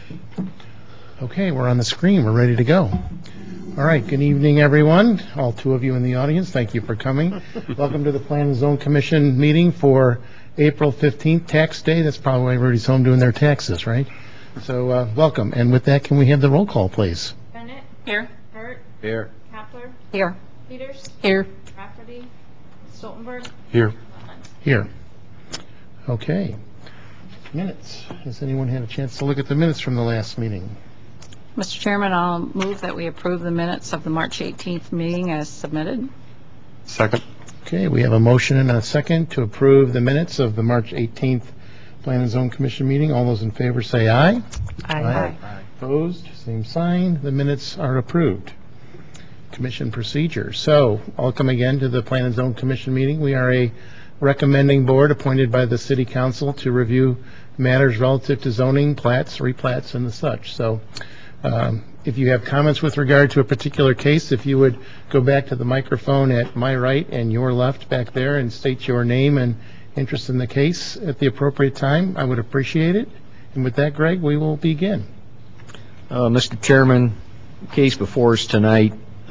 Okay, we're on the screen. We're ready to go. All right, good evening, everyone. All two of you in the audience, thank you for coming. Welcome to the Plan and Zone Commission meeting for April 15th, Tax Day. That's probably why everybody's home doing their taxes, right? So welcome. And with that, can we have the roll call, please? Bennett. Here. Hurt. Here. Kapler. Here. Peters. Here. Rafferty. Stoltenberg. Here. Here. Okay. Minutes. Has anyone had a chance to look at the minutes from the last meeting? Mr. Chairman, I'll move that we approve the minutes of the March 18th meeting as submitted. Second. Okay, we have a motion and a second to approve the minutes of the March 18th Plan and Zone Commission meeting. All those in favor say aye. Aye. Opposed? Same sign. The minutes are approved. Commission procedure. So, welcome again to the Plan and Zone Commission meeting. We are a recommending board appointed by the City Council to review matters relative to zoning, plats, replats, and the such. So, if you have comments with regard to a particular case, if you would go back to the microphone at my right and your left back there and state your name and interest in the case at the appropriate time, I would appreciate it. And with that, Greg, we will begin. Mr. Chairman, the case before us tonight,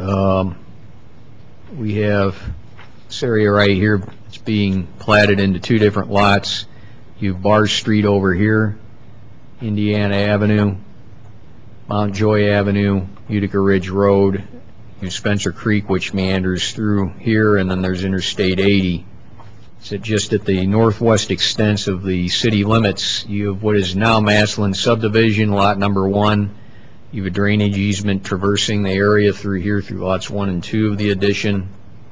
we have this area right here. It's being platted into two different lots. You have Barr Street over here, Indiana Avenue, Mount Joy Avenue, Utica Ridge Road, you have Spencer Creek, which meanders through here, and then there's Interstate 80. So just at the northwest extent of the city limits, you have what is now Massillon Subdivision, Lot Number 1. You have a drainage easement traversing the area through here through lots 1 and 2 of the addition.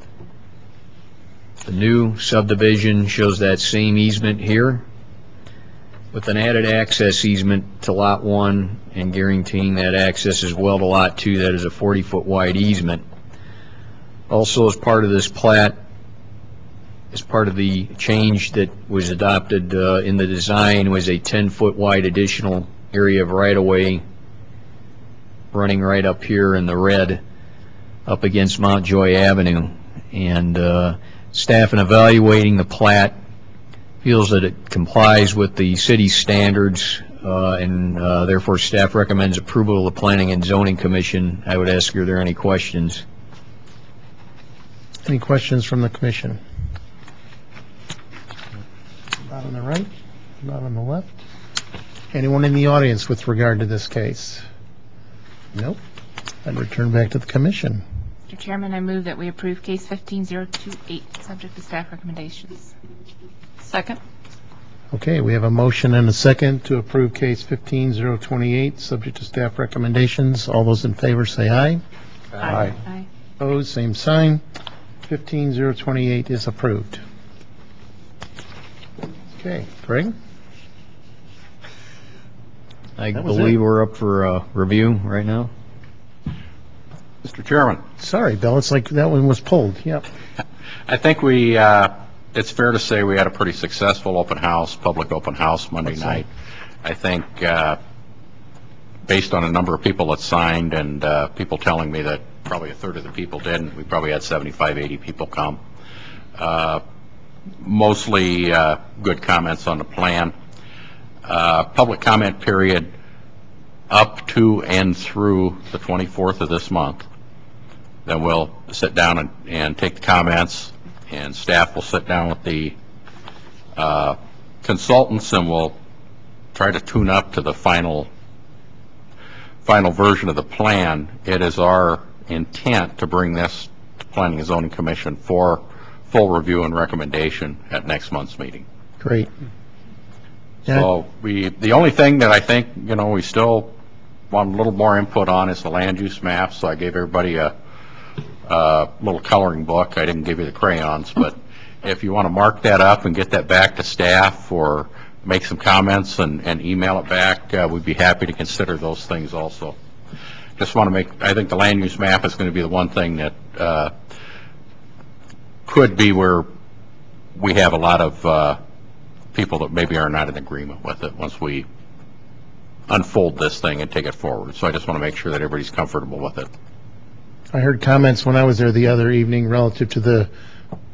The new subdivision shows that same easement here with an added access easement to lot 1 and guaranteeing that access as well to lot 2. That is a 40-foot wide easement. Also, as part of this plat, as part of the change that was adopted in the design, was a 10-foot wide additional area of right-of-way running right up here in the red up against Mount Joy Avenue. And staff, in evaluating the plat, feels that it complies with the city standards, and therefore staff recommends approval of the Planning and Zoning Commission. I would ask, are there any questions? Any questions from the commission? Not on the right, not on the left. Anyone in the audience with regard to this case? Nope. I'd return back to the commission. Mr. Chairman, I move that we approve case 15028, subject to staff recommendations. Second. Okay, we have a motion and a second to approve case 15028, subject to staff recommendations. All those in favor say aye. Aye. Aye. Opposed, same sign. 15028 is approved. Okay, Greg? I believe we're up for review right now. Mr. Chairman. Sorry, Bill, it's like that one was pulled. Yep. I think it's fair to say we had a pretty successful open house, public open house Monday night. I think based on a number of people that signed and people telling me that probably a third of the people didn't, we probably had 75, 80 people come. Mostly good comments on the plan. Public comment period up to and through the 24th of this month. Then we'll sit down and take the comments, and staff will sit down with the consultants, and we'll try to tune up to the final version of the plan. It is our intent to bring this to Planning and Zoning Commission for full review and recommendation at next month's meeting. Great. So the only thing that I think, we still want a little more input on is the land use map. So I gave everybody a little coloring book. I didn't give you the crayons, but if you want to mark that up and get that back to staff or make some comments and email it back, we'd be happy to consider those things also. Just want to I think the land use map is going to be the one thing that could be where we have a lot of people that maybe are not in agreement with it once we unfold this thing and take it forward. So I just want to make sure that everybody's comfortable with it. I heard comments when I was there the other evening relative to the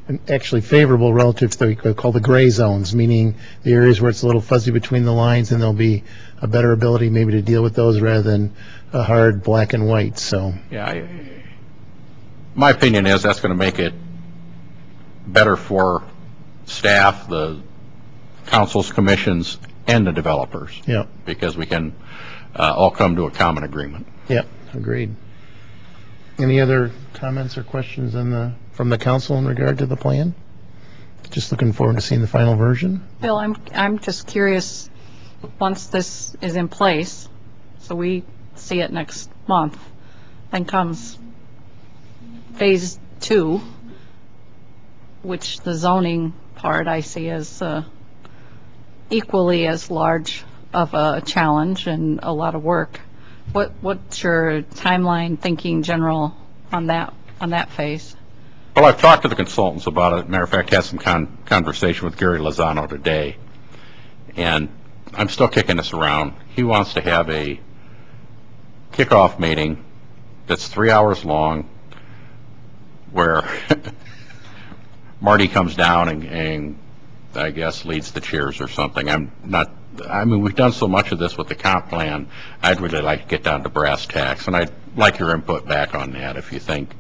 actually favorable relative to what we call the gray zones, meaning the areas where it's a little fuzzy between the lines, and there'll be a better ability maybe to deal with those rather than a hard black and white, so. Yeah, my opinion is that's going to make it better for staff, the councils, commissions, and the developers. Yeah. Because we can all come to a common agreement. Yep, agreed. Any other comments or questions from the council in regard to the plan? Just looking forward to seeing the final version. Bill, I'm just curious, once this is in place, so we see it next month, then comes phase 2, which the zoning part I see as equally as large of a challenge and a lot of work. What's your timeline thinking general on that phase? Well, I've talked to the consultants about it. Matter of fact, had some conversation with Gary Lozano today, and I'm still kicking this around. He wants to have a kickoff meeting that's 3 hours long, where Marty comes down and I guess leads the cheers or something. I mean, we've done so much of this with the comp plan. I'd really like to get down to brass tacks, and I'd like your input back on that if you think.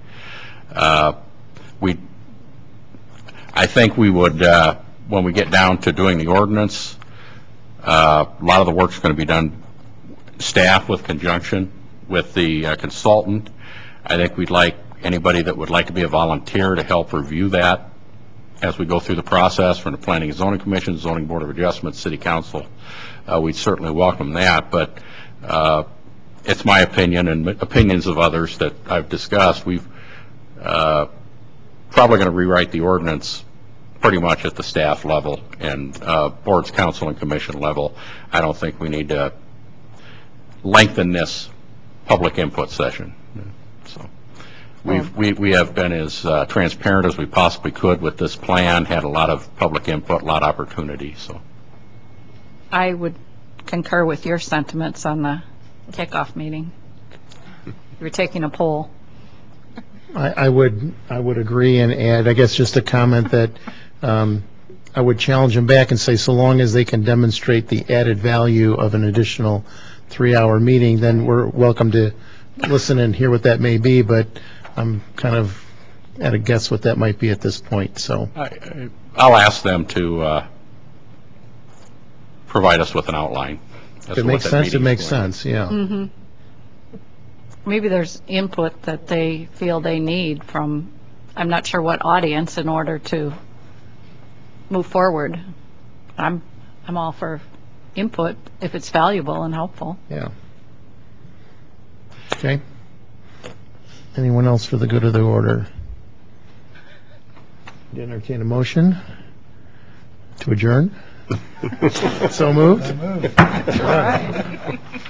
I think we would, when we get down to doing the ordinance, a lot of the work's going to be done staff with conjunction with the consultant. I think we'd like anybody that would like to be a volunteer to help review that as we go through the process from the Planning and Zoning Commission, Zoning Board of Adjustment, City Council. We'd certainly welcome that, but it's my opinion and opinions of others that I've discussed. We've probably going to rewrite the ordinance pretty much at the staff level and boards, council, and commission level. I don't think we need to lengthen this public input session. So we have been as transparent as we possibly could with this plan, had a lot of public input, a lot of opportunity. So I would concur with your sentiments on the kickoff meeting. You were taking a poll. I would agree and add, I guess, just a comment that I would challenge them back and say, so long as they can demonstrate the added value of an additional 3-hour meeting, then we're welcome to listen and hear what that may be, but I'm kind of at a guess what that might be at this point. So I'll ask them to provide us with an outline. If it makes sense, it makes sense, yeah. Mm-hmm. Maybe there's input that they feel they need from, I'm not sure what audience, in order to move forward. I'm all for input if it's valuable and helpful. Yeah. Okay. Anyone else for the good of the order? To entertain a motion to adjourn? So moved?